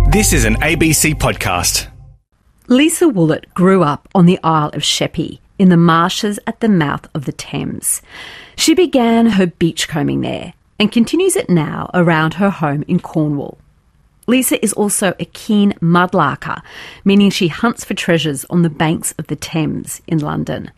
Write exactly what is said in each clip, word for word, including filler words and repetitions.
This is an A B C podcast. Lisa Woollett grew up on the Isle of Sheppey in the marshes at the mouth of the Thames. She began her beachcombing there and continues it now around her home in Cornwall. Lisa is also a keen mudlarker, meaning she hunts for treasures on the banks of the Thames in London.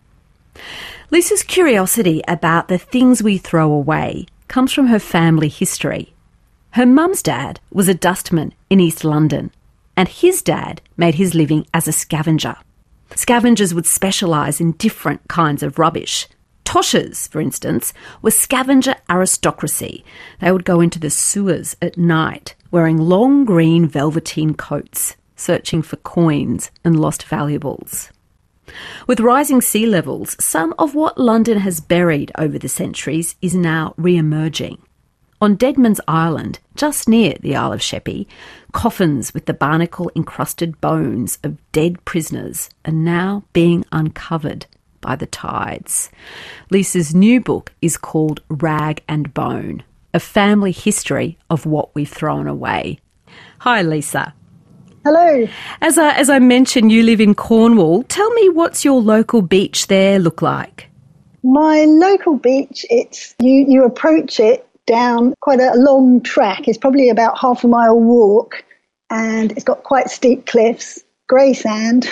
Lisa's curiosity about the things we throw away comes from her family history. Her mum's dad was a dustman in East London, and his dad made his living as a scavenger. Scavengers would specialise in different kinds of rubbish. Toshers, for instance, were scavenger aristocracy. They would go into the sewers at night, wearing long green velveteen coats, searching for coins and lost valuables. With rising sea levels, some of what London has buried over the centuries is now re-emerging. On Deadman's Island, just near the Isle of Sheppey, coffins with the barnacle-encrusted bones of dead prisoners are now being uncovered by the tides. Lisa's new book is called Rag and Bone, a family history of what we've thrown away. Hi, Lisa. Hello. As I, as I mentioned, you live in Cornwall. Tell me, what's your local beach there look like? My local beach, it's you, you approach it down quite a long track. It's probably about half a mile walk, and it's got quite steep cliffs, grey sand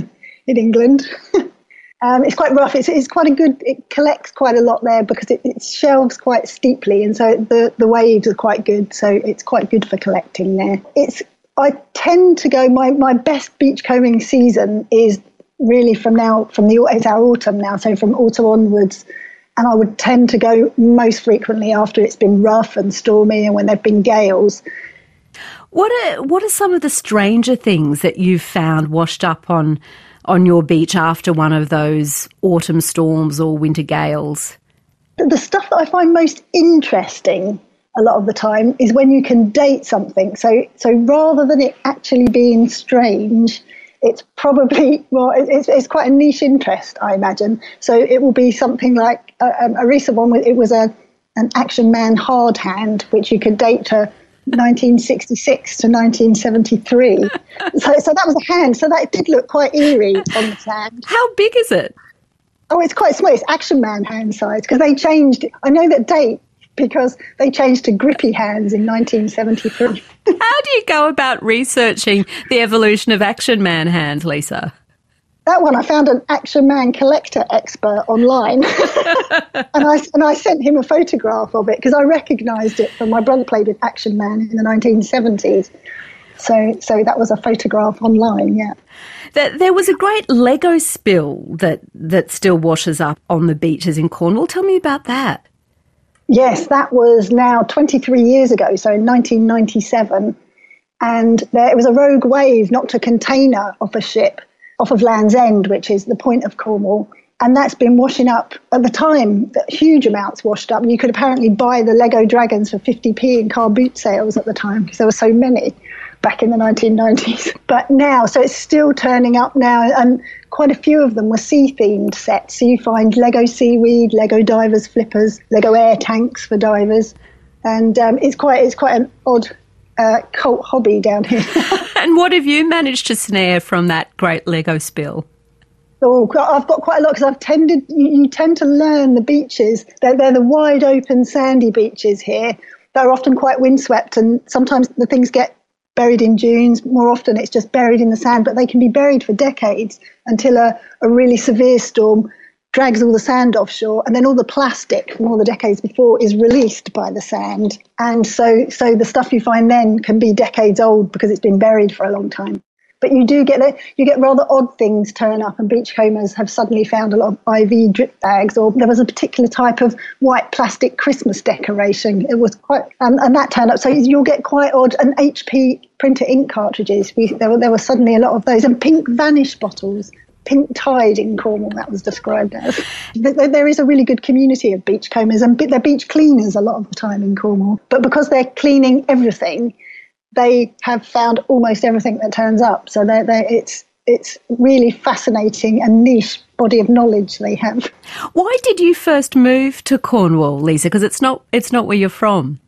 in England. um, it's quite rough. It's, it's quite a good, it collects quite a lot there because it, it shelves quite steeply, and so the, the waves are quite good, so it's quite good for collecting there. It's I tend to go, my, my best beachcombing season is really from now, from the it's our autumn now, so from autumn onwards. And I would tend to go most frequently after it's been rough and stormy and when there have been gales. What are what are some of the stranger things that you've found washed up on on your beach after one of those autumn storms or winter gales? The stuff that I find most interesting a lot of the time is when you can date something. So so rather than it actually being strange, it's probably, well, it's, it's quite a niche interest, I imagine. So it will be something like a, a recent one, it was a an Action Man hard hand, which you could date to nineteen sixty-six to nineteen seventy-three. so, so that was a hand. So that did look quite eerie on the sand. How big is it? Oh, it's quite small. It's Action Man hand size because they changed. I know that date because they changed to grippy hands in nineteen seventy-three. How do you go about researching the evolution of Action Man hands, Lisa? That one, I found an Action Man collector expert online, and I and I sent him a photograph of it because I recognised it from my brother played with Action Man in the nineteen seventies. So, so that was a photograph online, yeah. There was a great Lego spill that that still washes up on the beaches in Cornwall. Tell me about that. Yes, that was now twenty-three years ago, so in nineteen ninety-seven. And there, it was a rogue wave knocked a container off a ship off of Land's End, which is the point of Cornwall. And that's been washing up, at the time, huge amounts washed up. And you could apparently buy the Lego dragons for fifty p in car boot sales at the time because there were so many back in the nineteen nineties. But now, so it's still turning up now, and quite a few of them were sea-themed sets. So you find Lego seaweed, Lego divers flippers, Lego air tanks for divers, and um, it's quite it's quite an odd uh, cult hobby down here. And what have you managed to snare from that great Lego spill? Oh, I've got quite a lot because I've tended. You, you tend to learn the beaches. They're, they're the wide open sandy beaches here. They're often quite windswept, and sometimes the things get buried in dunes. More often it's just buried in the sand, but they can be buried for decades until a, a really severe storm drags all the sand offshore, and then all the plastic from all the decades before is released by the sand. And so so the stuff you find then can be decades old because it's been buried for a long time. But you do get the, you get rather odd things turn up, and beachcombers have suddenly found a lot of I V drip bags, or there was a particular type of white plastic Christmas decoration. It was quite, um, and that turned up. So you'll get quite odd, and H P printer ink cartridges. We, there were there were suddenly a lot of those, and pink Vanish bottles. Pink tide in Cornwall, that was described as. There is a really good community of beachcombers, and they're beach cleaners a lot of the time in Cornwall. But because they're cleaning everything, they have found almost everything that turns up. So they're, they're, it's it's really fascinating and niche body of knowledge they have. Why did you first move to Cornwall, Lisa? Because it's not it's not where you're from.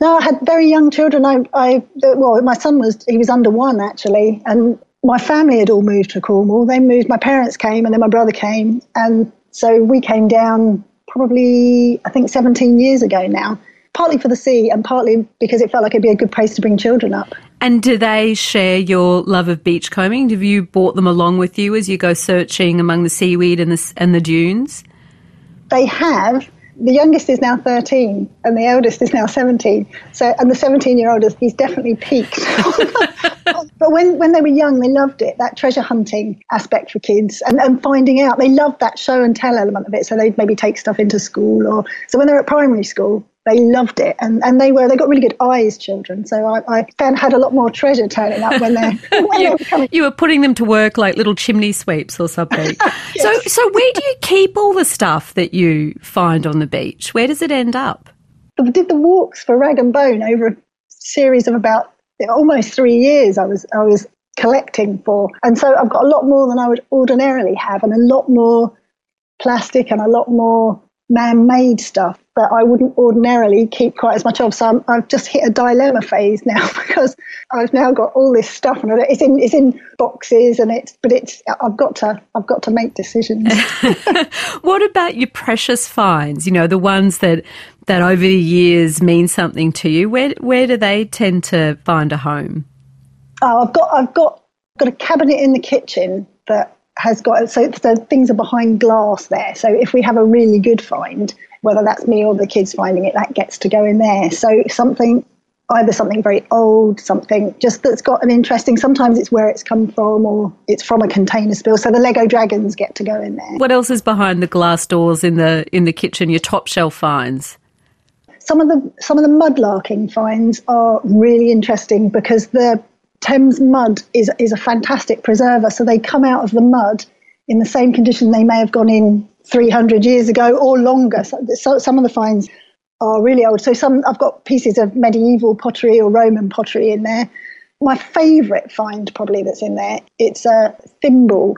No, I had very young children. I, I, well, my son was, he was under one actually, and my family had all moved to Cornwall. They moved, my parents came, and then my brother came, and so we came down probably, I think, seventeen years ago now, partly for the sea and partly because it felt like it'd be a good place to bring children up. And do they share your love of beachcombing? Have you brought them along with you as you go searching among the seaweed and the, and the dunes? They have. The youngest is now thirteen and the eldest is now seventeen. So, and the seventeen-year-old, is he's definitely peaked. But when, when they were young, they loved it, that treasure hunting aspect for kids and, and finding out. They loved that show and tell element of it. So they'd maybe take stuff into school. Or so when they were at primary school, they loved it. And, and they were, they got really good eyes, children. So I, I found had a lot more treasure turning up when they're, when you, they were coming. You were putting them to work like little chimney sweeps or something. Yes. So, so where do you keep all the stuff that you find on the beach? Where does it end up? I did the walks for Rag and Bone over a series of about almost three years I was I was collecting for. And so I've got a lot more than I would ordinarily have, and a lot more plastic and a lot more man-made stuff that I wouldn't ordinarily keep quite as much of. So I'm, I've just hit a dilemma phase now because I've now got all this stuff and it's in it's in boxes and it's but it's I've got to I've got to make decisions. What about your precious finds? You know, the ones that that over the years mean something to you. Where where do they tend to find a home? Oh, I've got I've got got a cabinet in the kitchen that has got, so the things are behind glass there. So if we have a really good find, whether that's me or the kids finding it, that gets to go in there. So something, either something very old, something just that's got an interesting, sometimes it's where it's come from or it's from a container spill. So the Lego dragons get to go in there. What else is behind the glass doors in the in the kitchen, your top shelf finds? Some of the some of the mudlarking finds are really interesting because the Thames mud is is a fantastic preserver. So they come out of the mud in the same condition they may have gone in three hundred years ago or longer. So, so some of the finds are really old. So some I've got pieces of medieval pottery or Roman pottery in there. My favourite find probably that's in there, it's a thimble,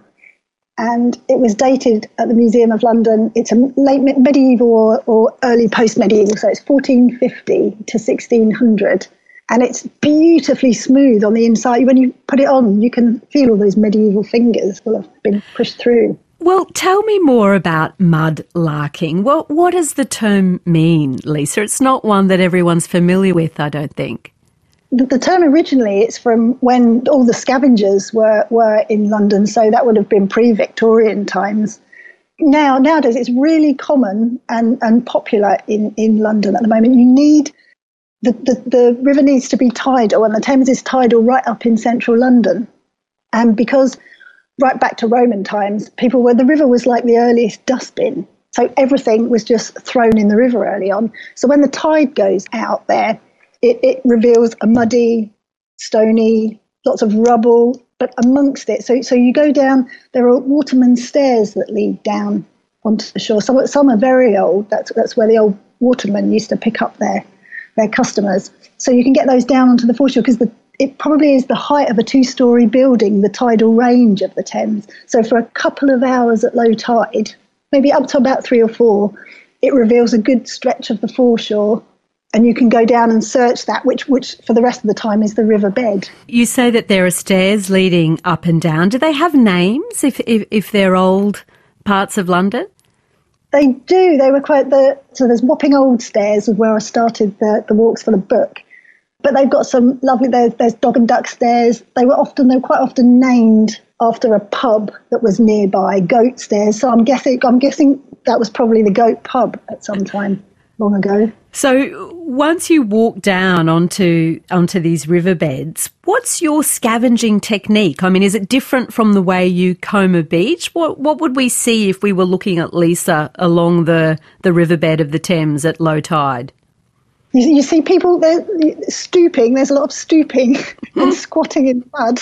and it was dated at the Museum of London. It's a late medieval or, or early post-medieval, so it's fourteen fifty to sixteen hundred. And it's beautifully smooth on the inside. When you put it on, you can feel all those medieval fingers will have been pushed through. Well, tell me more about mudlarking. Well, what does the term mean, Lisa? It's not one that everyone's familiar with, I don't think. The, the term originally, it's from when all the scavengers were, were in London, so that would have been pre-Victorian times. Now, nowadays, it's really common and, and popular in, in London at the moment. You need... The, the, the river needs to be tidal, and the Thames is tidal right up in central London. And because right back to Roman times, people were, the river was like the earliest dustbin. So everything was just thrown in the river early on. So when the tide goes out there, it, it reveals a muddy, stony, lots of rubble, but amongst it. So, so you go down, there are watermen's stairs that lead down onto the shore. Some, some are very old. That's, that's where the old watermen used to pick up their their customers. So you can get those down onto the foreshore because the, it probably is the height of a two-storey building, the tidal range of the Thames. So for a couple of hours at low tide, maybe up to about three or four, it reveals a good stretch of the foreshore, and you can go down and search that, which, which for the rest of the time is the riverbed. You say that there are stairs leading up and down. Do they have names if if, if they're old parts of London? They do. They were quite the so there's Wapping Old Stairs is where I started the, the walks for the book. But they've got some lovely. There's, there's Dog and Duck Stairs. They were often they were quite often named after a pub that was nearby. Goat Stairs. So I'm guessing I'm guessing that was probably the Goat Pub at some time long ago. So once you walk down onto onto these riverbeds, what's your scavenging technique? I mean, is it different from the way you comb a beach? What what would we see if we were looking at Lisa along the, the riverbed of the Thames at low tide? You, you see people they're stooping. There's a lot of stooping and squatting in mud,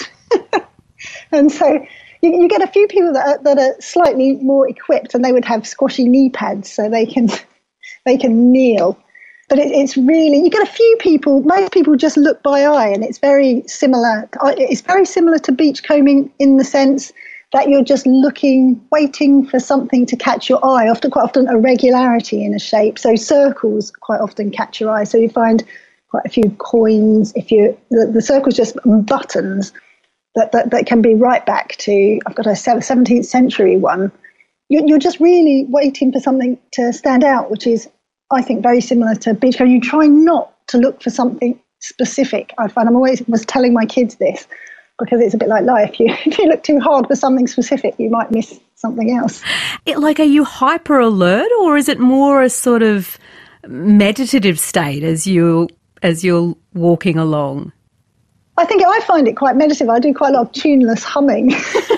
and so you, you get a few people that are, that are slightly more equipped, and they would have squashy knee pads so they can they can kneel. But it, it's really, you get a few people, most people just look by eye, and it's very similar. It's very similar to beachcombing in the sense that you're just looking, waiting for something to catch your eye, often quite often a regularity in a shape. So circles quite often catch your eye. So you find quite a few coins. If you the, the circle's just buttons that, that that can be right back to, I've got a seventeenth century one. You're, you're just really waiting for something to stand out, which is, I think, very similar to Beachcomber. You try not to look for something specific. I find I'm always was telling my kids this, because it's a bit like life. You, if you look too hard for something specific, you might miss something else. It, like, are you hyper alert, or is it more a sort of meditative state as you as you're walking along? I think I find it quite meditative. I do quite a lot of tuneless humming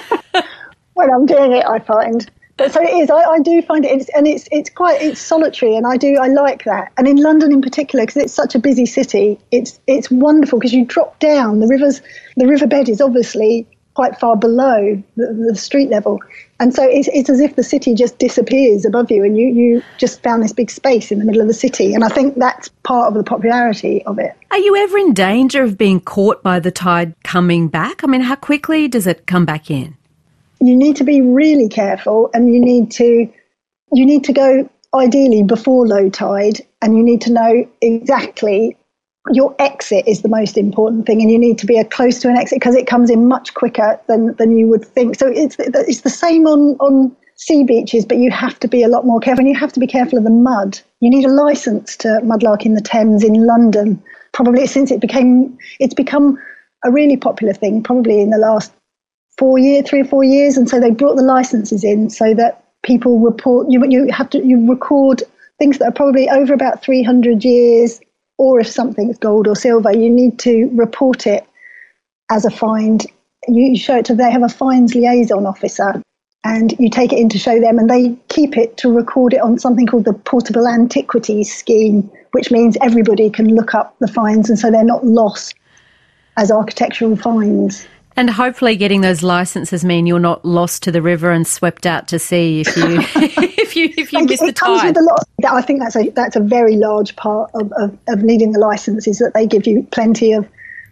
when I'm doing it, I find. But so it is. I, I do find it, it's, and it's it's quite it's solitary, and I do I like that. And in London in particular, because it's such a busy city, it's it's wonderful because you drop down. The rivers, the riverbed is obviously quite far below the, the street level, and so it's it's as if the city just disappears above you, and you you just found this big space in the middle of the city. And I think that's part of the popularity of it. Are you ever in danger of being caught by the tide coming back? I mean, how quickly does it come back in? You need to be really careful, and you need to you need to go ideally before low tide, and you need to know exactly your exit is the most important thing, and you need to be close to an exit because it comes in much quicker than, than you would think. So it's it's the same on, on sea beaches, but you have to be a lot more careful, and you have to be careful of the mud. You need a licence to mudlark in the Thames in London, probably since it became it's become a really popular thing, probably in the last four year, three or four years, and so they brought the licenses in so that people report. You you have to you record things that are probably over about three hundred years, or if something's gold or silver, you need to report it as a find. You show it to they have a fines liaison officer, and you take it in to show them, and they keep it to record it on something called the Portable Antiquities Scheme, which means everybody can look up the fines, and so they're not lost as architectural finds. And hopefully getting those licenses mean you're not lost to the river and swept out to sea if you if you if you miss the it comes tide. With a lot. I think that's a that's a very large part of, of, of needing the license, is that they give you plenty of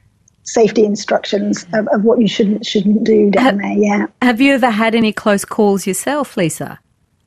safety instructions of, of what you shouldn't shouldn't do down have, there. Yeah. Have you ever had any close calls yourself, Lisa?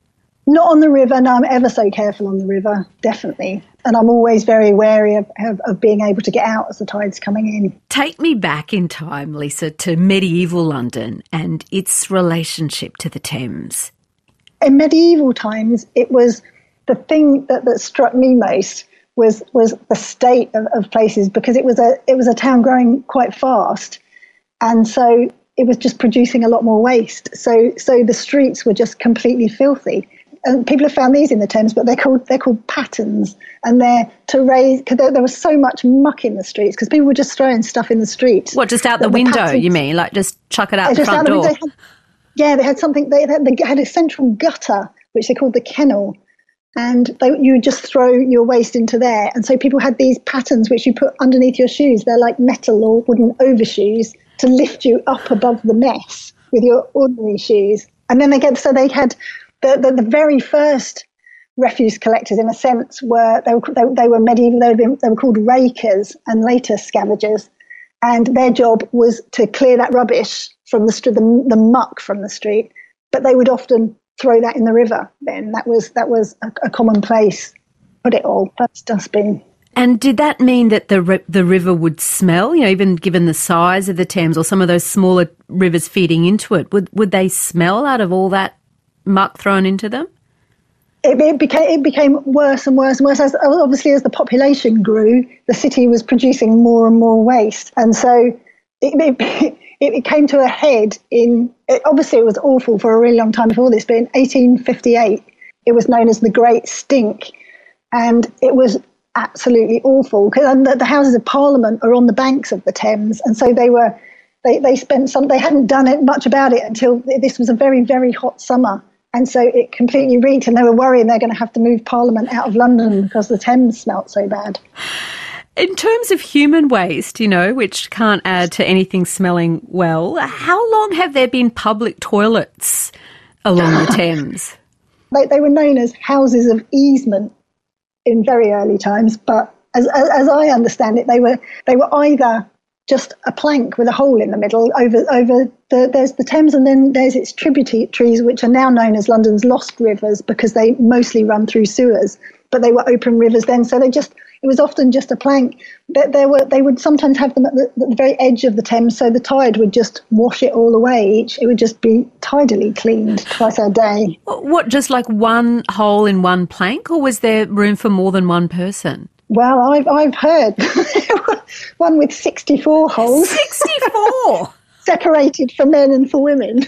Not on the river. No, I'm ever so careful on the river, definitely. And I'm always very wary of, of, of being able to get out as the tide's coming in. Take me back in time, Lisa, to medieval London and its relationship to the Thames. In medieval times, it was the thing that, that struck me most was was the state of, of places, because it was a it was a town growing quite fast, and so it was just producing a lot more waste. So so the streets were just completely filthy. And people have found these in the Thames, but they're called they're called pattens, and they're to raise because there, there was so much muck in the streets because people were just throwing stuff in the streets. What, just out the, the window? Pattens, you mean, like just chuck it out the front door? The had, yeah, they had something. They had, they had a central gutter which they called the kennel, and they, you would just throw your waste into there. And so people had these pattens which you put underneath your shoes. They're like metal or wooden overshoes to lift you up above the mess with your ordinary shoes. And then they get so they had. The, the, the very first refuse collectors, in a sense, were they were they, they were medieval. They were, been, they were called rakers, and later scavengers, and their job was to clear that rubbish from the street, the, the muck from the street. But they would often throw that in the river. Then that was that was a, a common place. Put it all that's dustbin. And did that mean that the the river would smell? You know, even given the size of the Thames or some of those smaller rivers feeding into it, would would they smell out of all that muck thrown into them? It, it became it became worse and worse and worse. As obviously as the population grew, the city was producing more and more waste, and so it it, it came to a head in. It, obviously, it was awful for a really long time before this, but in eighteen fifty-eight, it was known as the Great Stink, and it was absolutely awful because the, the Houses of Parliament are on the banks of the Thames, and so they were they they spent some. They hadn't done it much about it until this was a very very hot summer. And so it completely reeked, and they were worrying they're going to have to move Parliament out of London because the Thames smelt so bad. In terms of human waste, you know, which can't add to anything smelling well, how long have there been public toilets along the Thames? They, they were known as houses of easement in very early times, but as, as, as I understand it, they were they were either just a plank with a hole in the middle over over the there's the Thames, and then there's its tributaries, which are now known as London's lost rivers because they mostly run through sewers, but they were open rivers then. So they just it was often just a plank. There, there were they would sometimes have them at the, at the very edge of the Thames, so the tide would just wash it all away. Each it would just be tidily cleaned twice a day. What, just like one hole in one plank, or was there room for more than one person? Well, I've I've heard one with sixty-four holes. sixty-four Separated for men and for women.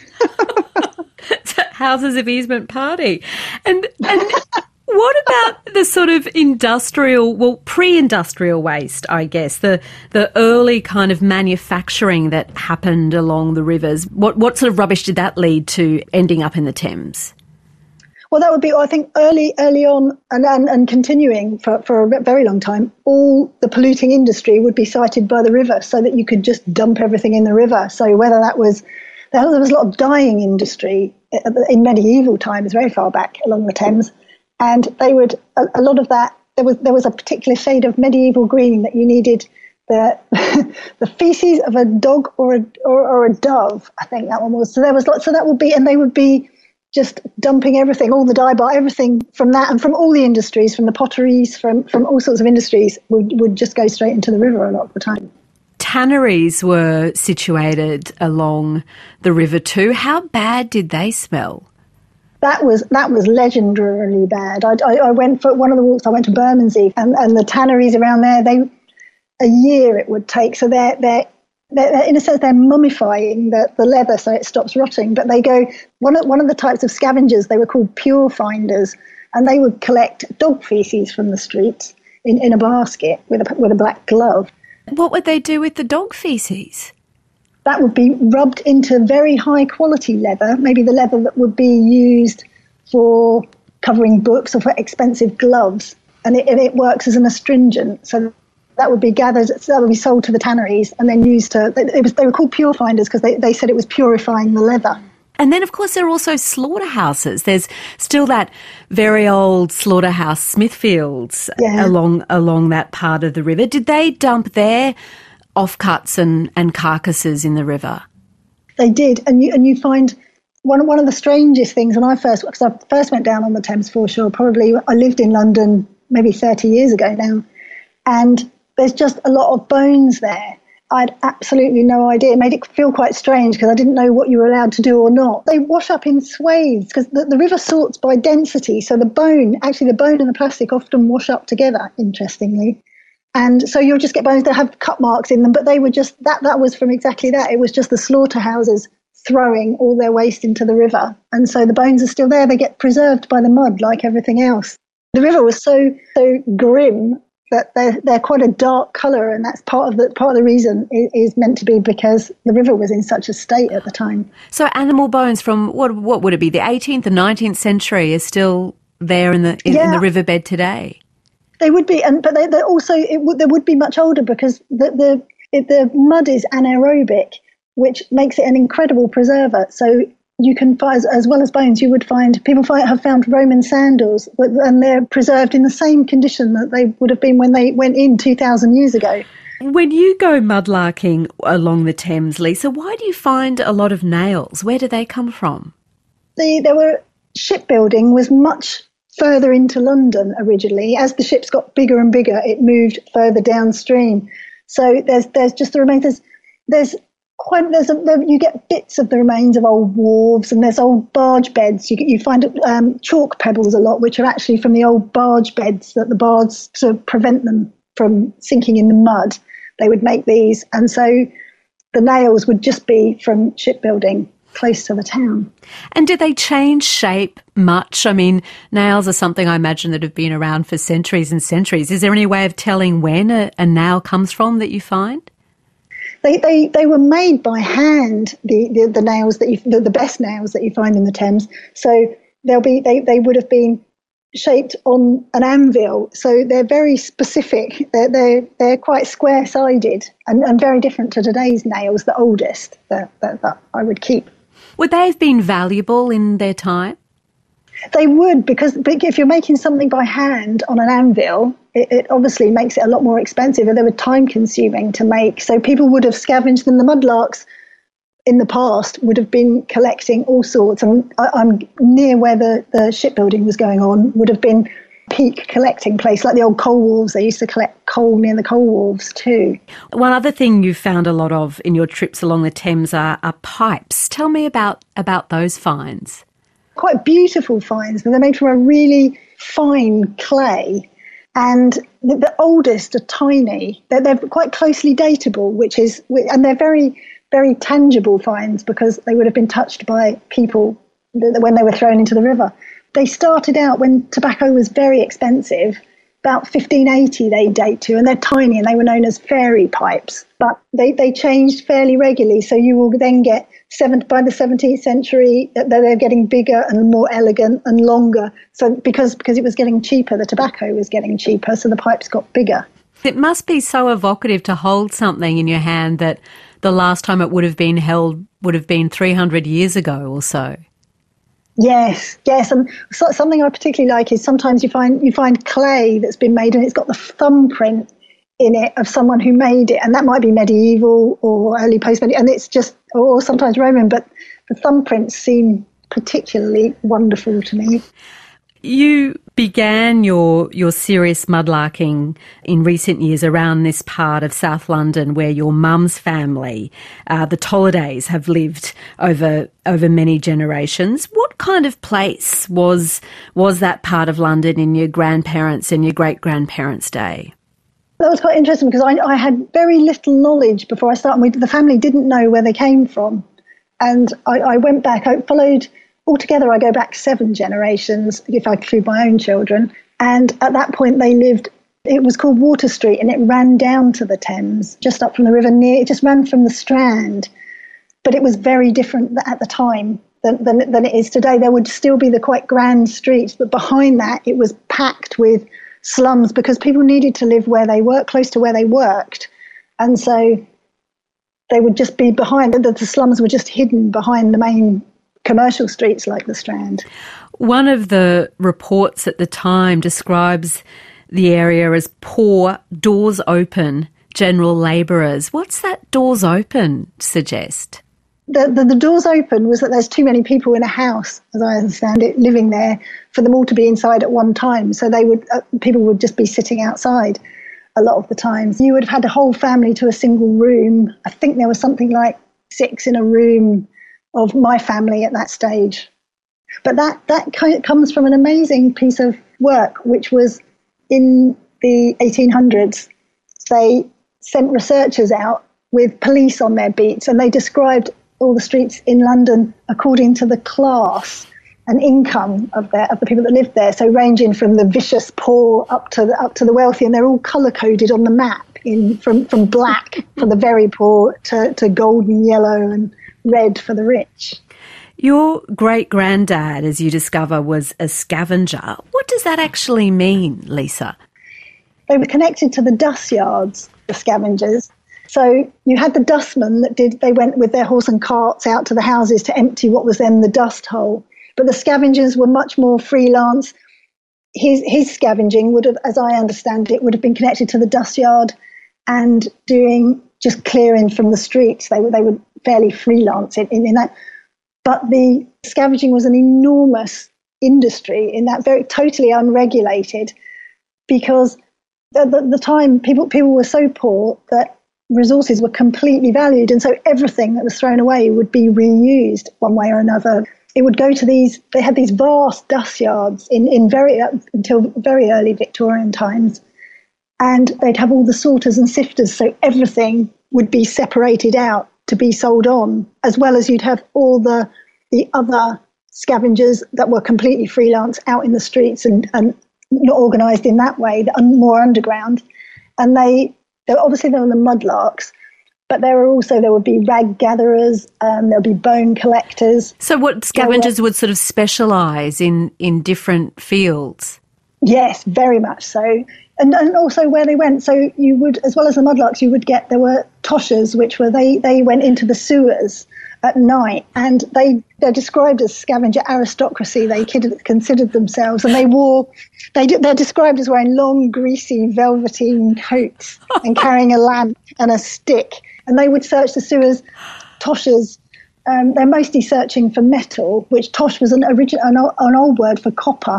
Houses of Easement party. And and what about the sort of industrial, well, pre-industrial waste, I guess, the the early kind of manufacturing that happened along the rivers? What what sort of rubbish did that lead to ending up in the Thames? Well, that would be, I think, early early on and, and, and continuing for, for a very long time, all the polluting industry would be sited by the river so that you could just dump everything in the river. So whether that was, there was a lot of dyeing industry in medieval times, very far back along the Thames, and they would, a, a lot of that, there was there was a particular shade of medieval green that you needed the the feces of a dog or a or, or a dove, I think that one was. So there was lots, so that would be, and they would be just dumping everything, all the dye bar, everything from that and from all the industries, from the potteries, from, from all sorts of industries, would, would just go straight into the river a lot of the time. Tanneries were situated along the river too. How bad did they smell? That was that was legendarily bad. I, I, I went for one of the walks, I went to Bermondsey, and, and the tanneries around there, they a year it would take. So they're, they're They're, they're, in a sense, they're mummifying the, the leather so it stops rotting. But they go, one of, one of the types of scavengers, they were called pure finders, and they would collect dog feces from the streets in, in a basket with a, with a black glove. What would they do with the dog feces? That would be rubbed into very high quality leather, maybe the leather that would be used for covering books or for expensive gloves. And it, and it works as an astringent. So that would be gathered, that would be sold to the tanneries and then used to, it was, they were called pure finders because they, they said it was purifying the leather. And then, of course, there are also slaughterhouses. There's still that very old slaughterhouse, Smithfields, yeah. along along that part of the river. Did they dump their offcuts and, and carcasses in the river? They did. And you and you find one, one of the strangest things when I first, because I first went down on the Thames foreshore, probably I lived in London maybe thirty years ago now, and there's just a lot of bones there. I had absolutely no idea. It made it feel quite strange because I didn't know what you were allowed to do or not. They wash up in swathes because the, the river sorts by density. So the bone, actually the bone and the plastic often wash up together, interestingly. And so you'll just get bones that have cut marks in them, but they were just, that, that was from exactly that. It was just the slaughterhouses throwing all their waste into the river. And so the bones are still there. They get preserved by the mud like everything else. The river was so, so grim that they're, they're quite a dark colour, and that's part of the part of the reason is, is meant to be because the river was in such a state at the time. So animal bones from, what what would it be, the eighteenth and nineteenth century is still there in the in, yeah. in the riverbed today? They would be, and but they, they're also, it would, they would be much older because the, the, it, the mud is anaerobic, which makes it an incredible preserver. So you can find, as well as bones, you would find, people find, have found Roman sandals, and they're preserved in the same condition that they would have been when they went in two thousand years ago. When you go mudlarking along the Thames, Lisa, why do you find a lot of nails? Where do they come from? The, there were, shipbuilding was much further into London originally. As the ships got bigger and bigger, it moved further downstream. So there's there's just the remains. There's, there's Quite, there's a, there, you get bits of the remains of old wharves, and there's old barge beds. You get, you find um, chalk pebbles a lot, which are actually from the old barge beds that the bards, to prevent them from sinking in the mud, they would make these. And so the nails would just be from shipbuilding close to the town. And did they change shape much? I mean, nails are something I imagine that have been around for centuries and centuries. Is there any way of telling when a, a nail comes from that you find? They, they they were made by hand, the, the, the nails that you, the, the best nails that you find in the Thames. So they'll be they, they would have been shaped on an anvil. So they're very specific. They're they're, they're quite square sided and, and very different to today's nails, the oldest that, that that I would keep. Would they have been valuable in their time? They would, because if you're making something by hand on an anvil, it, it obviously makes it a lot more expensive, and they were time consuming to make. So people would have scavenged them. The mudlarks in the past would have been collecting all sorts. And I, I'm near where the, the shipbuilding was going on, would have been peak collecting place, like the old coal wharves. They used to collect coal near the coal wharves too. One other thing you've found a lot of in your trips along the Thames are, are pipes. Tell me about, about those finds. Quite beautiful finds, but they're made from a really fine clay. And the, the oldest are tiny. They're, they're quite closely datable, which is, and they're very, very tangible finds because they would have been touched by people when they were thrown into the river. They started out when tobacco was very expensive, about fifteen eighty they date to, and they're tiny and they were known as fairy pipes. But they, they changed fairly regularly, so you will then get, seven, by the seventeenth century, they're getting bigger and more elegant and longer. So because, because it was getting cheaper, the tobacco was getting cheaper, so the pipes got bigger. It must be so evocative to hold something in your hand that the last time it would have been held would have been three hundred years ago or so. Yes, yes, and so, something I particularly like is sometimes you find you find clay that's been made and it's got the thumbprint in it of someone who made it, and that might be medieval or early post-medieval, and it's just, or sometimes Roman, but the thumbprints seem particularly wonderful to me. You began your your serious mudlarking in recent years around this part of South London where your mum's family, uh, the Tollidays, have lived over over many generations. What kind of place was was that part of London in your grandparents' and your great-grandparents' day? That was quite interesting because I, I had very little knowledge before I started. We, the family didn't know where they came from. And I, I went back, I followed... Altogether, I go back seven generations, if I include my own children. And at that point, they lived, it was called Water Street, and it ran down to the Thames, just up from the river near, it just ran from the Strand. But it was very different at the time than, than, than it is today. There would still be the quite grand streets, but behind that, it was packed with slums because people needed to live where they worked, close to where they worked. And so they would just be behind, the, the slums were just hidden behind the main commercial streets like the Strand. One of the reports at the time describes the area as poor, doors open, general labourers. What's that doors open suggest? The, the, the doors open was that there's too many people in a house, as I understand it, living there for them all to be inside at one time. So they would uh, people would just be sitting outside a lot of the times. You would have had a whole family to a single room. I think there was something like six in a room of my family at that stage. But that, that kind of comes from an amazing piece of work, which was in the eighteen hundreds. They sent researchers out with police on their beats, and they described all the streets in London according to the class and income of their, of the people that lived there. So ranging from the vicious poor up to the, up to the wealthy, and they're all colour-coded on the map in from, from black for the very poor to, to golden yellow and red for the rich. Your great-granddad, as you discover, was a scavenger. What does that actually mean, Lisa? They were connected to the dust yards, the scavengers. So you had the dustmen that did, they went with their horse and carts out to the houses to empty what was then the dust hole. But the scavengers were much more freelance. His, his scavenging would have, as I understand it, would have been connected to the dust yard and doing just clearing from the streets. They were, they were fairly freelance in, in, in that. But the scavenging was an enormous industry in that, very totally unregulated, because at the, the time people people were so poor that resources were completely valued, and so everything that was thrown away would be reused one way or another. It would go to these, they had these vast dust yards in, in very, uh, until very early Victorian times, and they'd have all the sorters and sifters, so everything would be separated out to be sold on, as well as you'd have all the the other scavengers that were completely freelance out in the streets and, and not organised in that way, more underground. And they, they obviously there were the mudlarks, but there were also, there would be rag gatherers, um, there would be bone collectors. So what, scavengers would sort of specialise in, in different fields? Yes, very much so. And, and also where they went. So you would, as well as the mudlarks, you would get, there were toshers, which were, they, they went into the sewers at night, and they, they're described as scavenger aristocracy. They kid, considered themselves, and they wore, they, they're described as wearing long, greasy, velveteen coats and carrying a lamp and a stick. And they would search the sewers. Toshers, um, they're mostly searching for metal, which tosh was an, origin, an, an old word for copper.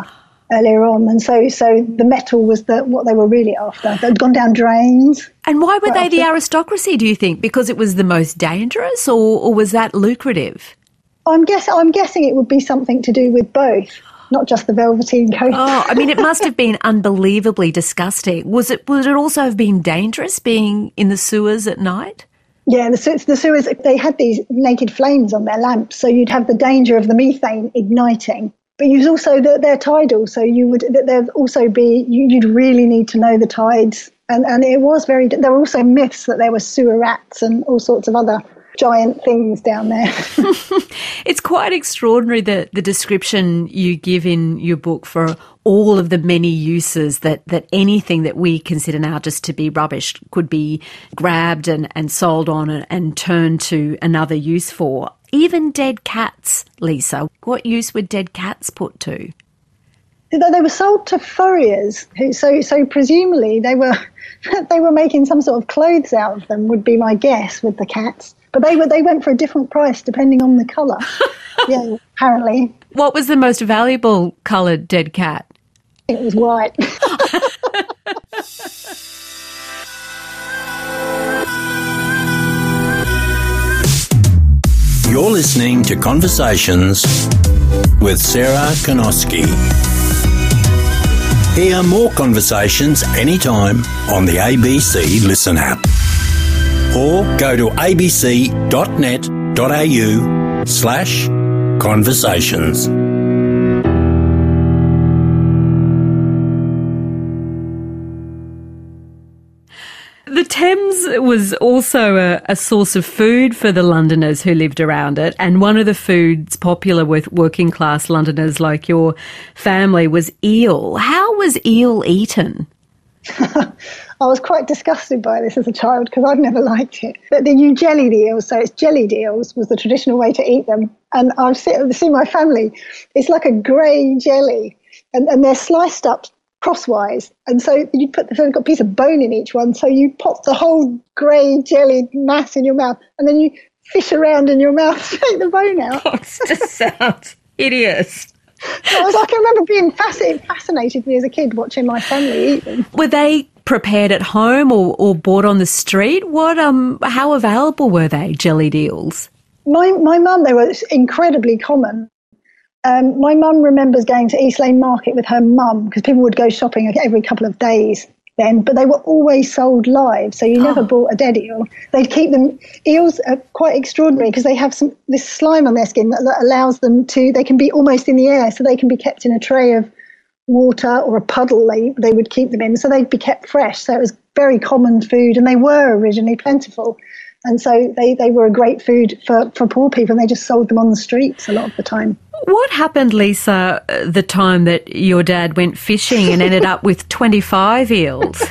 earlier on. And so so the metal was the, what they were really after. They'd gone down drains. And why were they after. the aristocracy, do you think? Because it was the most dangerous, or, or was that lucrative? I'm guess I'm guessing it would be something to do with both, not just the velveteen coat. Oh, I mean, it must have been unbelievably disgusting. Was it? Would it also have been dangerous being in the sewers at night? Yeah, the, the sewers, they had these naked flames on their lamps, so you'd have the danger of the methane igniting. But you'd also, they're, they're tidal, so you would, there'd also be, you'd really need to know the tides. And, and it was very, there were also myths that there were sewer rats and all sorts of other giant things down there. It's quite extraordinary, the, the description you give in your book for all of the many uses that, that anything that we consider now just to be rubbish could be grabbed and, and sold on and, and turned to another use for. Even dead cats, Lisa. What use were dead cats put to? They were sold to furriers, who, so so presumably they were they were making some sort of clothes out of them, would be my guess, with the cats. But they were they went for a different price depending on the colour. Yeah, apparently. What was the most valuable coloured dead cat? It was white. You're listening to Conversations with Sarah Konoski. Hear more conversations anytime on the A B C Listen app. Or go to abc.net.au slash conversations. The Thames was also a, a source of food for the Londoners who lived around it, and one of the foods popular with working class Londoners like your family was eel. How was eel eaten? I was quite disgusted by this as a child because I'd never liked it. But then you jelly the eels, so it's jellied eels was the traditional way to eat them. And I've seen, seen my family, it's like a grey jelly, and, and they're sliced up crosswise, and so you put the so you've got a piece of bone in each one, so you pop the whole grey jellied mass in your mouth, and then you fish around in your mouth to take the bone out. Oh, it just sounds hideous. I was like, I remember being fascinated, fascinated me as a kid watching my family eat them. Were they prepared at home or, or bought on the street? What um, how available were they, jellied eels? My my mum, they were incredibly common. Um, my mum remembers going to East Lane Market with her mum because people would go shopping every couple of days then, but they were always sold live, so you oh. never bought a dead eel. They'd keep them. Eels are quite extraordinary because they have some this slime on their skin that, that allows them to, they can be almost in the air, so they can be kept in a tray of water or a puddle they, they would keep them in, so they'd be kept fresh. So it was very common food, and they were originally plentiful. And so they, they were a great food for, for poor people, and they just sold them on the streets a lot of the time. What happened, Lisa, the time that your dad went fishing and ended up with twenty-five eels?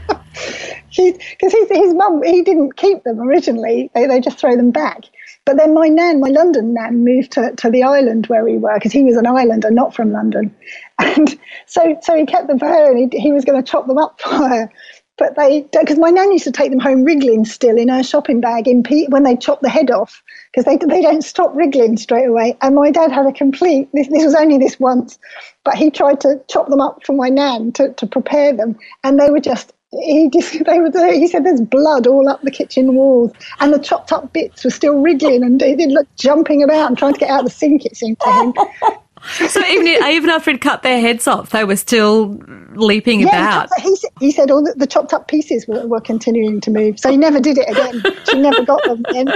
Because his, his mum, he didn't keep them originally. They, they just throw them back. But then my nan, my London nan, moved to, to the island where we were, because he was an islander, not from London. And so so he kept them for her, and he, he was going to chop them up for her. But they, because my nan used to take them home wriggling still in her shopping bag in pe- when they chop the head off, because they they don't stop wriggling straight away. And my dad had a complete, this, this was only this once, but he tried to chop them up for my nan to, to prepare them, and they were just, he just, they were, he said there's blood all up the kitchen walls, and the chopped up bits were still wriggling, and they did look jumping about and trying to get out of the sink, it seemed to him. So even even after he'd cut their heads off, they were still leaping yeah, about. He, he said all the, the chopped up pieces were, were continuing to move. So he never did it again. She never got them again.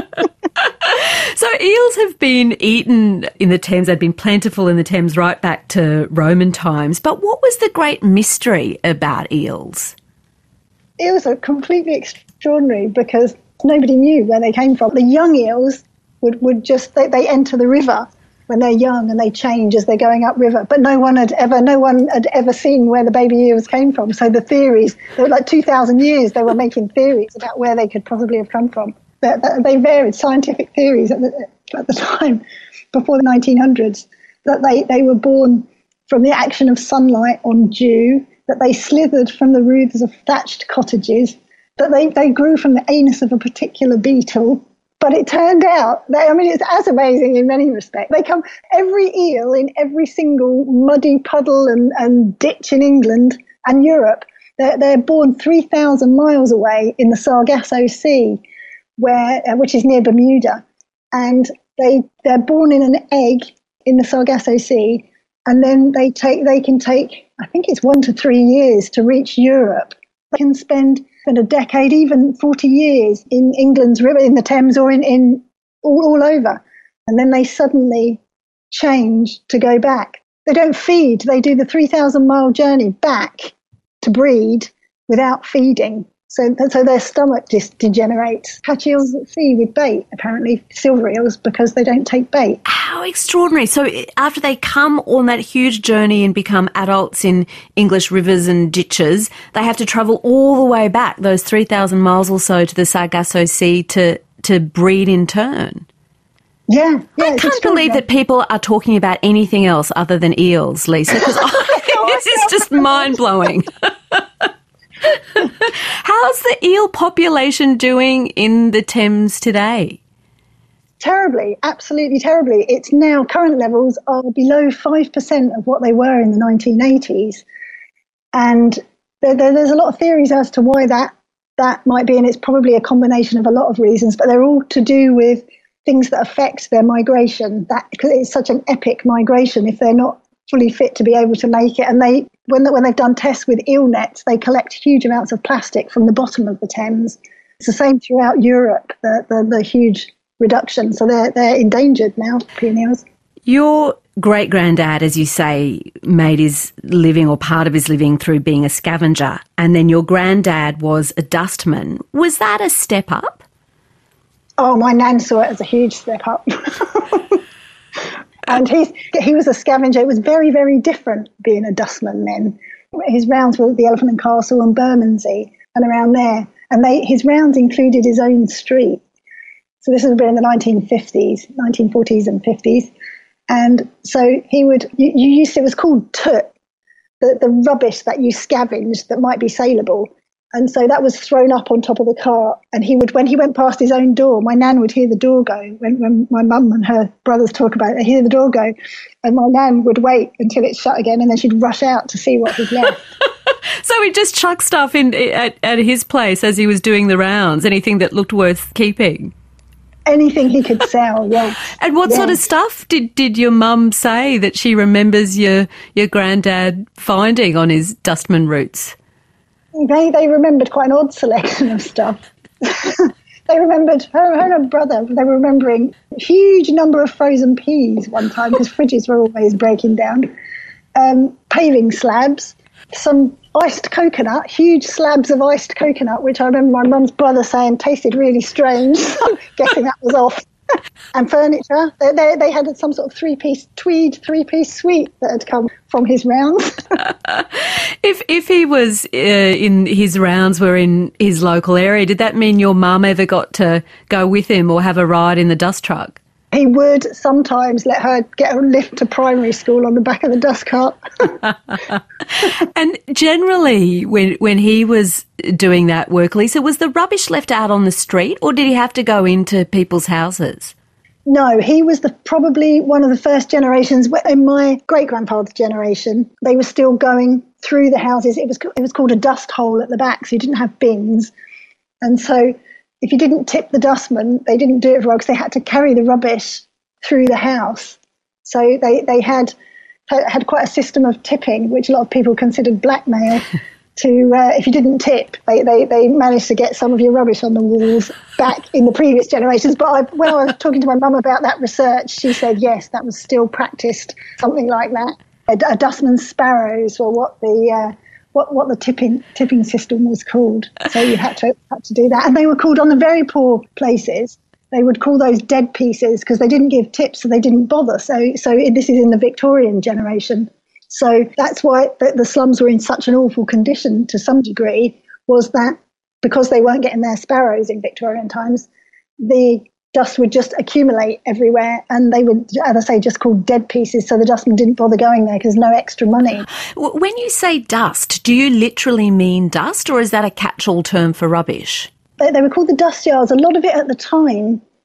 So eels have been eaten in the Thames. They've been plentiful in the Thames right back to Roman times. But what was the great mystery about eels? Eels are completely extraordinary because nobody knew where they came from. The young eels would, would just, they, they enter the river when they're young, and they change as they're going upriver. But no one had ever, no one had ever seen where the baby eels came from. So the theories, they were like two thousand years, they were making theories about where they could possibly have come from. They, they varied, scientific theories at the, at the time, before the nineteen hundreds, that they, they were born from the action of sunlight on dew, that they slithered from the roofs of thatched cottages, that they, they grew from the anus of a particular beetle, But it turned out, that, I mean, it's as amazing in many respects. They come, every eel in every single muddy puddle and, and ditch in England and Europe, they're, they're born three thousand miles away in the Sargasso Sea, where uh, which is near Bermuda. And they, they're born in an egg in the Sargasso Sea, and then they take they can take, I think it's one to three years to reach Europe. They can spend spend a decade, even forty years in England's river, in the Thames, or in, in all, all over. And then they suddenly change to go back. They don't feed. They do the three thousand mile journey back to breed without feeding. So, so their stomach just degenerates. Catch eels at sea with bait, apparently, silver eels, because they don't take bait. How extraordinary. So after they come on that huge journey and become adults in English rivers and ditches, they have to travel all the way back, those three thousand miles or so, to the Sargasso Sea to, to breed in turn. Yeah. yeah I can't believe that people are talking about anything else other than eels, Lisa, because I think this is just mind-blowing. How's the eel population doing in the Thames today? Terribly, absolutely terribly. It's now, current levels are below five percent of what they were in the nineteen eighties. And there, there, there's a lot of theories as to why that, that might be, and it's probably a combination of a lot of reasons, but they're all to do with things that affect their migration, that, because it's such an epic migration if they're not fully fit to be able to make it. And they, when, when they've done tests with eel nets, they collect huge amounts of plastic from the bottom of the Thames. It's the same throughout Europe, the, the, the huge reduction. So they're, they're endangered now, peony eels. Your great-granddad, as you say, made his living or part of his living through being a scavenger, and then your granddad was a dustman. Was that a step up? Oh, my nan saw it as a huge step up. And he's, he was a scavenger. It was very, very different being a dustman then. His rounds were at the Elephant and Castle and Bermondsey and around there. And they, his rounds included his own street. So this would have been in the nineteen fifties, nineteen forties and fifties. And so he would, you, you used to, it was called toot, the, the rubbish that you scavenged that might be saleable. And so that was thrown up on top of the cart. And he would, when he went past his own door, my nan would hear the door go. When, when my mum and her brothers talk about it, they hear the door go. And my nan would wait until it's shut again, and then she'd rush out to see what was left. So he'd just chuck stuff in at, at his place as he was doing the rounds, anything that looked worth keeping? Anything he could sell, yeah. And what yeah. sort of stuff did, did your mum say that she remembers your, your granddad finding on his dustman routes? They they remembered quite an odd selection of stuff. They remembered, her, her and her brother, they were remembering a huge number of frozen peas one time, because fridges were always breaking down, um, paving slabs, some iced coconut, huge slabs of iced coconut, which I remember my mum's brother saying tasted really strange. I'm guessing that was off. And furniture. They, they, they had some sort of three-piece tweed, three-piece suite that had come from his rounds. if if he was uh, in his rounds were in his local area, did that mean your mum ever got to go with him or have a ride in the dust truck? He would sometimes let her get a lift to primary school on the back of the dust cart. And generally, when when he was doing that work, Lisa, was the rubbish left out on the street, or did he have to go into people's houses? No, he was the probably one of the first generations. In my great-grandfather's generation, they were still going through the houses. It was it was called a dust hole at the back, so you didn't have bins. And so if you didn't tip the dustman, they didn't do it well because they had to carry the rubbish through the house. So they, they had had quite a system of tipping, which a lot of people considered blackmail. to uh, if you didn't tip, they, they, they managed to get some of your rubbish on the walls back in the previous generations. But I, when I was talking to my mum about that research, she said, yes, that was still practiced, something like that. A, a dustman's sparrows were what the... Uh, What, what the tipping tipping system was called. So you had to had to do that. And they were called, on the very poor places, they would call those dead pieces because they didn't give tips, so they didn't bother. So so this is in the Victorian generation. So that's why the, the slums were in such an awful condition to some degree, was that because they weren't getting their sparrows in Victorian times, the dust would just accumulate everywhere, and they would, as I say, just called dead pieces, so the dustman didn't bother going there because no extra money. When you say dust, do you literally mean dust, or is that a catch-all term for rubbish? They, they were called the dust yards. A lot of it at the time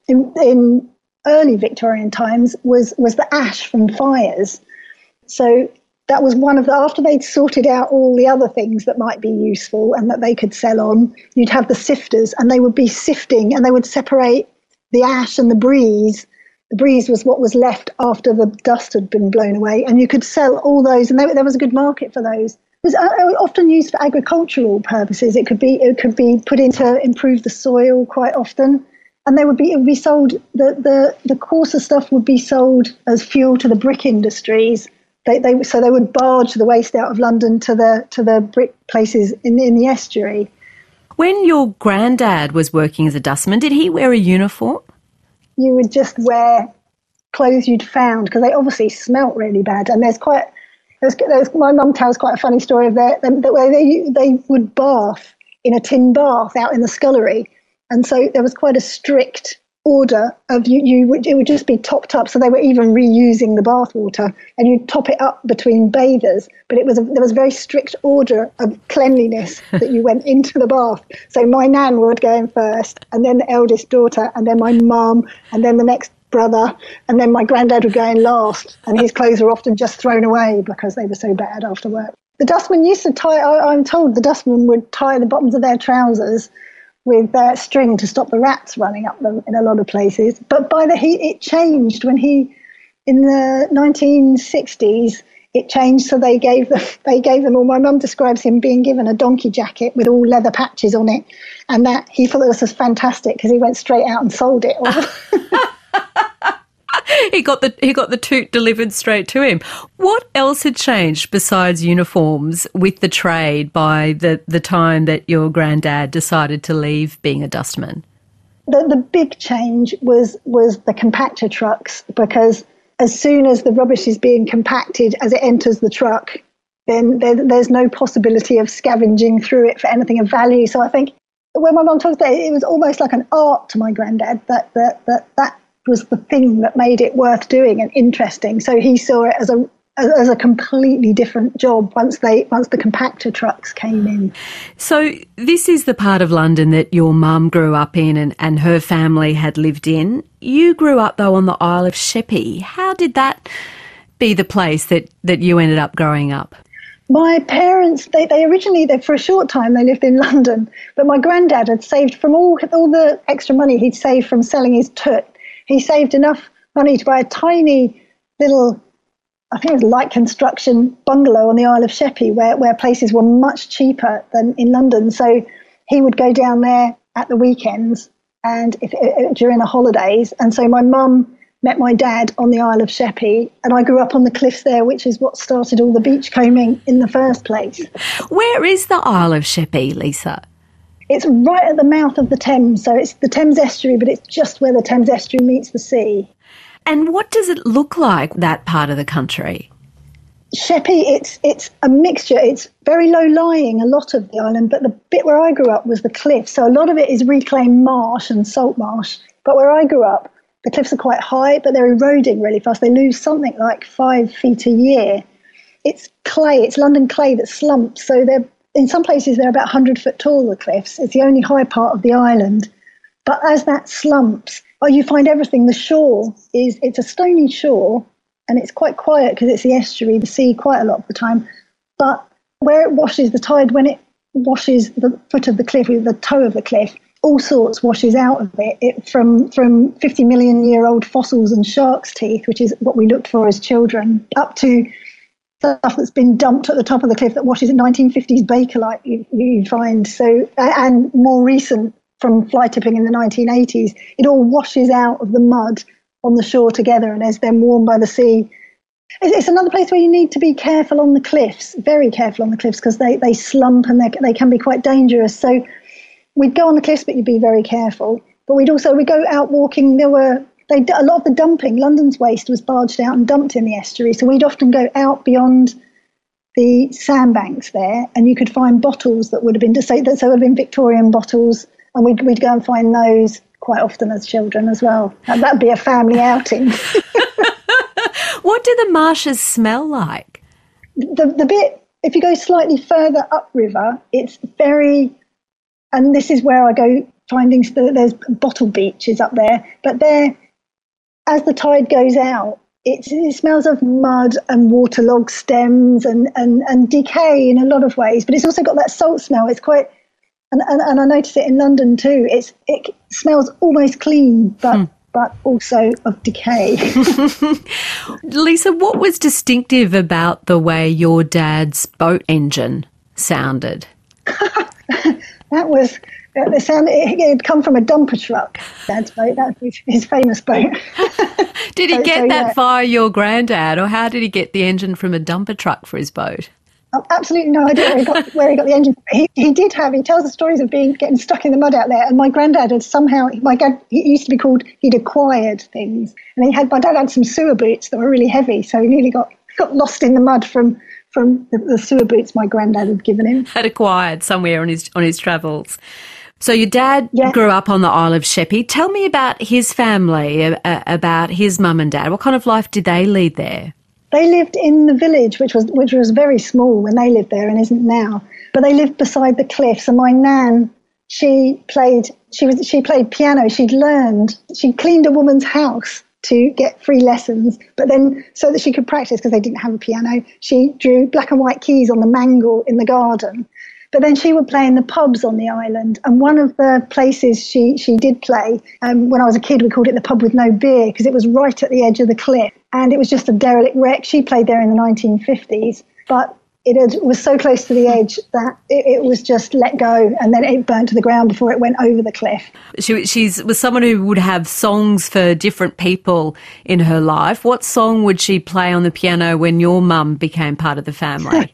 in, in early Victorian times was, was the ash from fires. So that was one of the, after they'd sorted out all the other things that might be useful and that they could sell on, you'd have the sifters, and they would be sifting, and they would separate the ash and the breeze. The breeze was what was left after the dust had been blown away, and you could sell all those, and they, there was a good market for those. It was often used for agricultural purposes. It could be it could be put in to improve the soil quite often, and they would be it would be sold. The the the coarser stuff would be sold as fuel to the brick industries. They, they, so they would barge the waste out of London to the to the brick places in, in the estuary. When your granddad was working as a dustman, did he wear a uniform? You would just wear clothes you'd found, because they obviously smelt really bad. And there's quite, there's, there's, my mum tells quite a funny story of their, them, that where they they would bath in a tin bath out in the scullery, and so there was quite a strict order of you, you would, it would just be topped up, so they were even reusing the bath water, and you'd top it up between bathers, but it was a, there was a very strict order of cleanliness that you went into the bath. So my nan would go in first, and then the eldest daughter, and then my mum, and then the next brother, and then my granddad would go in last, and his clothes were often just thrown away because they were so bad after work. The dustman used to tie, I, I'm told the dustman would tie the bottoms of their trousers with uh, string to stop the rats running up them in a lot of places. But by the he, it changed when he, in the nineteen sixties, it changed. So they gave them, they gave them all. My mum describes him being given a donkey jacket with all leather patches on it, and that he thought this was fantastic because he went straight out and sold it. He got the he got the toot delivered straight to him. What else had changed besides uniforms with the trade by the, the time that your granddad decided to leave being a dustman? The the big change was was the compactor trucks, because as soon as the rubbish is being compacted as it enters the truck, then there, there's no possibility of scavenging through it for anything of value. So I think when my mum talks about it, it was almost like an art to my granddad that that that that. was the thing that made it worth doing and interesting. So he saw it as a as a completely different job once they once the compactor trucks came in. So this is the part of London that your mum grew up in and, and her family had lived in. You grew up, though, on the Isle of Sheppey. How did that be the place that, that you ended up growing up? My parents, they, they originally, they, for a short time, they lived in London, but my granddad had saved from all all the extra money he'd saved from selling his toot. He saved enough money to buy a tiny little, I think it was light construction bungalow on the Isle of Sheppey, where, where places were much cheaper than in London. So he would go down there at the weekends and if, if, during the holidays. And so my mum met my dad on the Isle of Sheppey, and I grew up on the cliffs there, which is what started all the beachcombing in the first place. Where is the Isle of Sheppey, Lisa? It's right at the mouth of the Thames, so it's the Thames estuary, but it's just where the Thames estuary meets the sea. And what does it look like, that part of the country? Sheppey, it's it's a mixture. It's very low-lying, a lot of the island, but the bit where I grew up was the cliff, so a lot of it is reclaimed marsh and salt marsh. But where I grew up, the cliffs are quite high, but they're eroding really fast. They lose something like five feet a year. It's clay, it's London clay that slumps, so they're in some places they're about one hundred foot tall, the cliffs. It's the only high part of the island. But as that slumps, oh, you find everything. The shore is, it's a stony shore, and it's quite quiet because it's the estuary, the sea quite a lot of the time. But where it washes, the tide, when it washes the foot of the cliff, the toe of the cliff, all sorts washes out of it, it from, from fifty million year old fossils and shark's teeth, which is what we looked for as children, up to stuff that's been dumped at the top of the cliff that washes at nineteen fifties Bakelite you, you find. So, and more recent from fly tipping in the nineteen eighties, it all washes out of the mud on the shore together and is then warmed by the sea. It's another place where you need to be careful on the cliffs, very careful on the cliffs, because they, they slump and they, they can be quite dangerous. So we'd go on the cliffs, but you'd be very careful. But we'd also, we'd go out walking. There were They, a lot of the dumping, London's waste was barged out and dumped in the estuary. So we'd often go out beyond the sandbanks there, and you could find bottles that would have been, so that would have been Victorian bottles, and we'd, we'd go and find those quite often as children as well. And that'd be a family outing. What do the marshes smell like? The, the bit, if you go slightly further upriver, it's very, and this is where I go finding st- there's bottle beaches up there, but they're, as the tide goes out, it, it smells of mud and waterlogged stems and, and, and decay in a lot of ways, but it's also got that salt smell. It's quite, and, and, and I notice it in London too. It's It smells almost clean, but... Hmm. but also of decay. Lisa, what was distinctive about the way your dad's boat engine sounded? That was, the sound, it had come from a dumper truck, Dad's boat. That was his famous boat. Did he so, get so, that yeah. via your granddad, or how did he get the engine from a dumper truck for his boat? I've absolutely no idea where he got, where he got the engine. He, he did have, he tells the stories of being getting stuck in the mud out there. And my granddad had somehow, my dad, he used to be called, he'd acquired things. And he had, my dad had some sewer boots that were really heavy. So he nearly got, got lost in the mud from, from the, the sewer boots my granddad had given him. Had acquired somewhere on his, on his travels. So your dad yeah. grew up on the Isle of Sheppey. Tell me about his family, uh, about his mum and dad. What kind of life did they lead there? They lived in the village, which was which was very small when they lived there and isn't now. But they lived beside the cliffs. And my nan, she played she was she played piano. She'd learned she cleaned a woman's house to get free lessons. But then, so that she could practice, because they didn't have a piano, she drew black and white keys on the mangle in the garden. But then she would play in the pubs on the island. And one of the places she, she did play, um, when I was a kid, we called it the pub with no beer, because it was right at the edge of the cliff. And it was just a derelict wreck. She played there in the nineteen fifties. But it had, was so close to the edge that it, it was just let go. And then it burnt to the ground before it went over the cliff. She she's, was someone who would have songs for different people in her life. What song would she play on the piano when your mum became part of the family?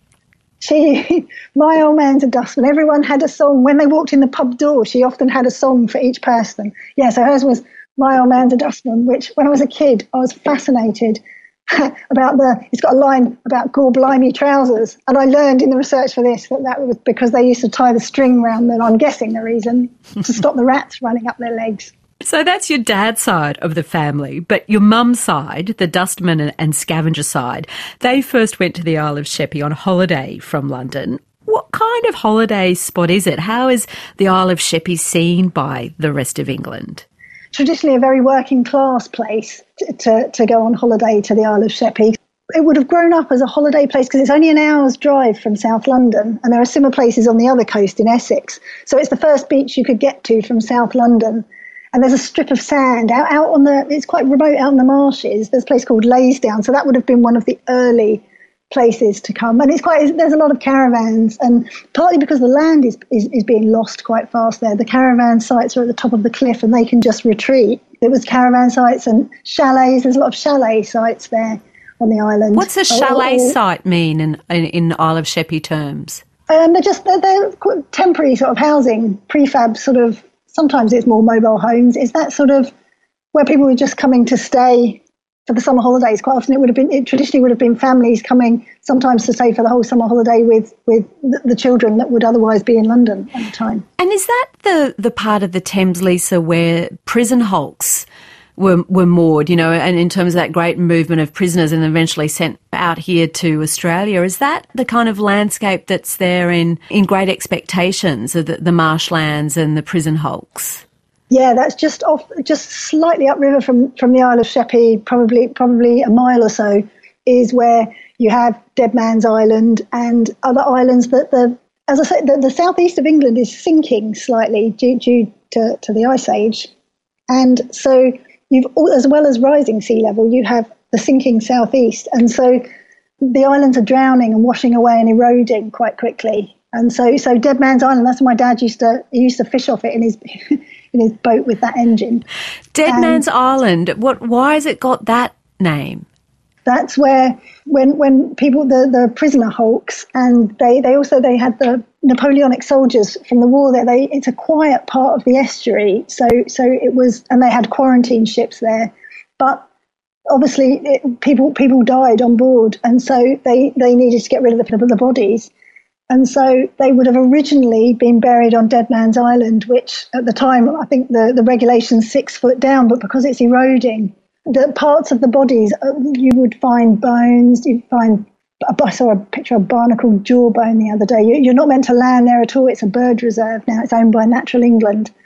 She, my old man's a dustman. Everyone had a song. When they walked in the pub door, she often had a song for each person. Yeah, so hers was My Old Man's a Dustman, which when I was a kid, I was fascinated about the, it's got a line about gore blimey trousers. And I learned in the research for this that that was because they used to tie the string around them, I'm guessing the reason, to stop the rats running up their legs. So that's your dad's side of the family, but your mum's side, the dustman and, and scavenger side, they first went to the Isle of Sheppey on holiday from London. What kind of holiday spot is it? How is the Isle of Sheppey seen by the rest of England? Traditionally a very working class place to, to, to go on holiday to the Isle of Sheppey. It would have grown up as a holiday place because it's only an hour's drive from South London, and there are similar places on the other coast in Essex. So it's the first beach you could get to from South London. And there's a strip of sand out, out on the, it's quite remote out in the marshes. There's a place called Laysdown. So that would have been one of the early places to come. And it's quite, there's a lot of caravans. And partly because the land is, is, is being lost quite fast there. The caravan sites are at the top of the cliff and they can just retreat. There was caravan sites and chalets. There's a lot of chalet sites there on the island. What's a chalet oh, site mean in, in, in Isle of Sheppey terms? Um, they're just, they're, they're temporary sort of housing, prefab sort of. Sometimes it's more mobile homes. Is that sort of where people were just coming to stay for the summer holidays? Quite often it would have been, it traditionally would have been families coming sometimes to stay for the whole summer holiday with, with the, the children that would otherwise be in London at the time. And is that the, the part of the Thames, Lisa, where prison hulks were were moored, you know, and in terms of that great movement of prisoners and eventually sent out here to Australia? Is that the kind of landscape that's there in, in Great Expectations, of the, the marshlands and the prison hulks? Yeah, that's just off, just slightly upriver from, from the Isle of Sheppey, probably probably a mile or so, is where you have Dead Man's Island and other islands that, the, as I said, the, the southeast of England is sinking slightly due, due to, to the Ice Age. And so you've, as well as rising sea level, you have the sinking southeast. And so the islands are drowning and washing away and eroding quite quickly. And so, so Dead Man's Island, that's where my dad used to, he used to fish off it in his in his boat with that engine. Dead and Man's Island, what? Why has it got that name? That's where, when when people, the, the prisoner hulks, and they, they also, they had the Napoleonic soldiers from the war there. They, it's a quiet part of the estuary. So, so it was, and they had quarantine ships there. But obviously it, people, people died on board. And so they, they needed to get rid of the, the bodies. And so they would have originally been buried on Dead Man's Island, which at the time, I think the, the regulation's six foot down, but because it's eroding, the parts of the bodies, you would find bones, you'd find, I saw a picture of barnacled jawbone the other day. You're not meant to land there at all. It's a bird reserve now. It's owned by Natural England.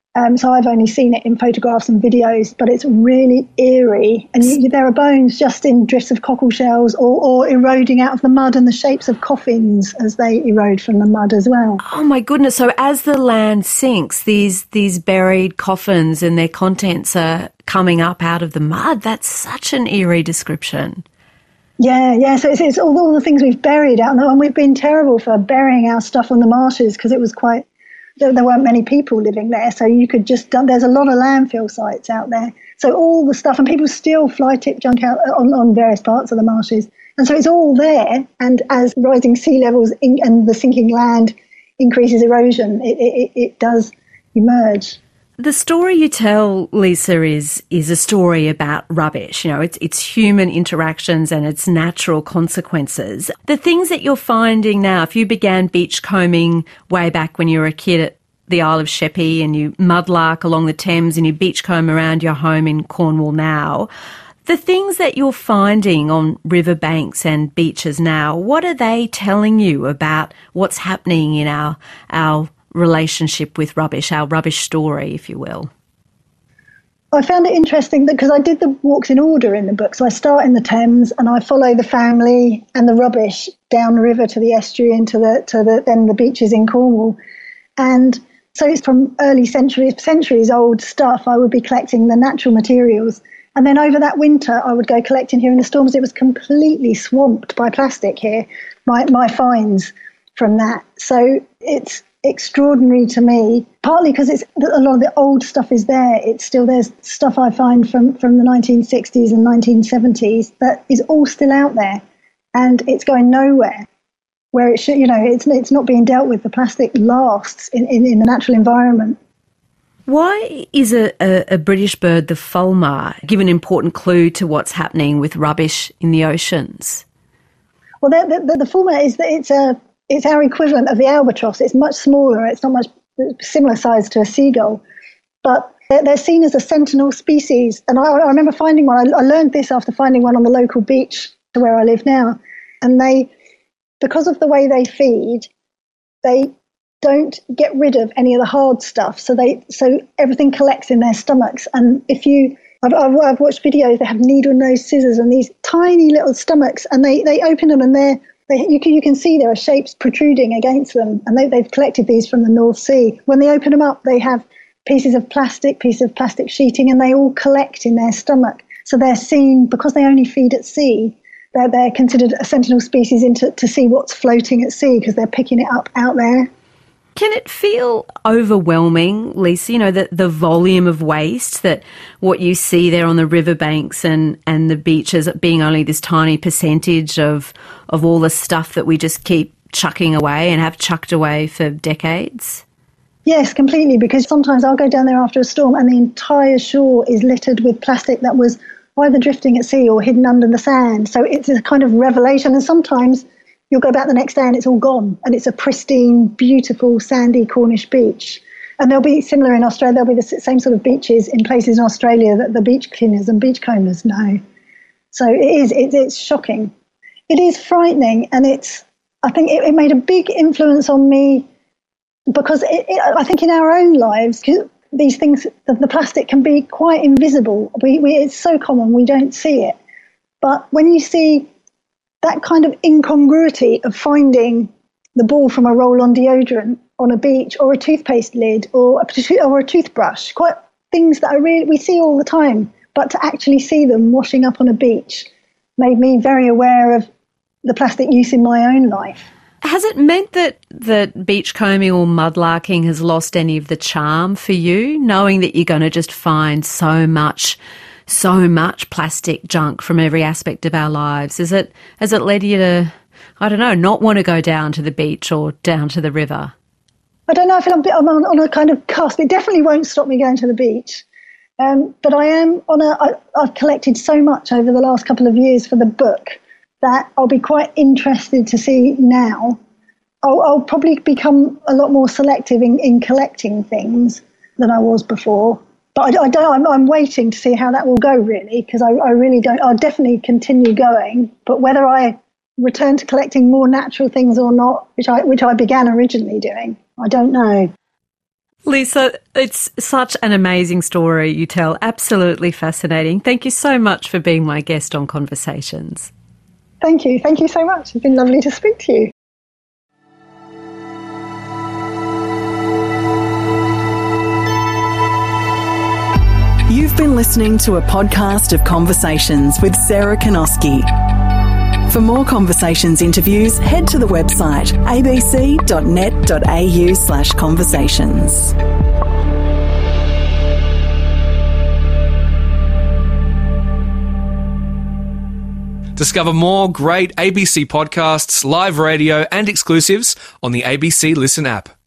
Um, so I've only seen it in photographs and videos, but it's really eerie. And you, there are bones just in drifts of cockle shells or, or eroding out of the mud, and the shapes of coffins as they erode from the mud as well. Oh my goodness. So as the land sinks, these these buried coffins and their contents are coming up out of the mud. That's such an eerie description. Yeah, yeah. So it's, it's all, all the things we've buried out, and we've been terrible for burying our stuff on the marshes because it was quite... There weren't many people living there, so you could just dump. There's a lot of landfill sites out there. So all the stuff, and people still fly tip junk out on, on various parts of the marshes. And so it's all there. And as rising sea levels in, and the sinking land increases erosion, it, it, it does emerge. The story you tell, Lisa, is is a story about rubbish. You know, it's it's human interactions and its natural consequences. The things that you're finding now, if you began beachcombing way back when you were a kid at the Isle of Sheppey and you mudlark along the Thames and you beachcomb around your home in Cornwall now, the things that you're finding on riverbanks and beaches now, what are they telling you about what's happening in our our relationship with rubbish, our rubbish story, if you will? I found it interesting that because I did the walks in order in the book. So I start in the Thames and I follow the family and the rubbish down the river to the estuary and to the, to the, then the beaches in Cornwall. And so it's from early centuries, centuries old stuff. I would be collecting the natural materials. And then over that winter, I would go collecting here in the storms. It was completely swamped by plastic here, my, my finds from that. So it's extraordinary to me, partly because it's a lot of the old stuff is there. It's still, there's stuff I find from, from the nineteen sixties and nineteen seventies that is all still out there, and it's going nowhere where it should, you know, it's it's not being dealt with. The plastic lasts in, in, in the natural environment. Why is a, a, a British bird, the fulmar, give an important clue to what's happening with rubbish in the oceans? Well, the, the, the fulmar is that it's a It's our equivalent of the albatross. It's much smaller. It's not much similar size to a seagull, but they're, they're seen as a sentinel species. And I, I remember finding one. I, I learned this after finding one on the local beach to where I live now. And they, because of the way they feed, they don't get rid of any of the hard stuff. So they, so everything collects in their stomachs. And if you, I've, I've, I've watched videos. They have needle-nose scissors and these tiny little stomachs, and they they open them and they're They, you, can, you can see there are shapes protruding against them, and they, they've collected these from the North Sea. When they open them up, they have pieces of plastic, pieces of plastic sheeting, and they all collect in their stomach. So they're seen, because they only feed at sea, they're, they're considered a sentinel species into, to see what's floating at sea because they're picking it up out there. Can it feel overwhelming, Lisa, you know, the, the volume of waste, that what you see there on the riverbanks and, and the beaches being only this tiny percentage of, of all the stuff that we just keep chucking away and have chucked away for decades? Yes, completely, because sometimes I'll go down there after a storm and the entire shore is littered with plastic that was either drifting at sea or hidden under the sand. So it's a kind of revelation, and sometimes you'll go back the next day and it's all gone, and it's a pristine, beautiful, sandy Cornish beach. And there'll be, similar in Australia, there'll be the same sort of beaches in places in Australia that the beach cleaners and beachcombers know. So it is, it, it's shocking. It is frightening, and it's, I think it, it made a big influence on me because it, it, I think in our own lives, these things, the, the plastic can be quite invisible. We, we, it's so common, we don't see it. But when you see that kind of incongruity of finding the ball from a roll-on deodorant on a beach, or a toothpaste lid, or a, or a toothbrush, quite things that are really, we see all the time, but to actually see them washing up on a beach made me very aware of the plastic use in my own life. Has it meant that, that beachcombing or mudlarking has lost any of the charm for you, knowing that you're going to just find so much so much plastic junk from every aspect of our lives? Is it, has it led you to, I don't know, not want to go down to the beach or down to the river? I don't know if I'm, I'm on, on a kind of cusp. It definitely won't stop me going to the beach. Um, but I am on a, I, I've collected so much over the last couple of years for the book that I'll be quite interested to see now. I'll, I'll probably become a lot more selective in, in collecting things than I was before. But I, I don't. I'm, I'm waiting to see how that will go, really, because I, I really don't. I'll definitely continue going, but whether I return to collecting more natural things or not, which I which I began originally doing, I don't know. Lisa, it's such an amazing story you tell. Absolutely fascinating. Thank you so much for being my guest on Conversations. Thank you. Thank you so much. It's been lovely to speak to you. You've been listening to a podcast of Conversations with Sarah Kanoski. For more Conversations interviews, head to the website abc.net.au slash conversations. Discover more great A B C podcasts, live radio and exclusives on the A B C Listen app.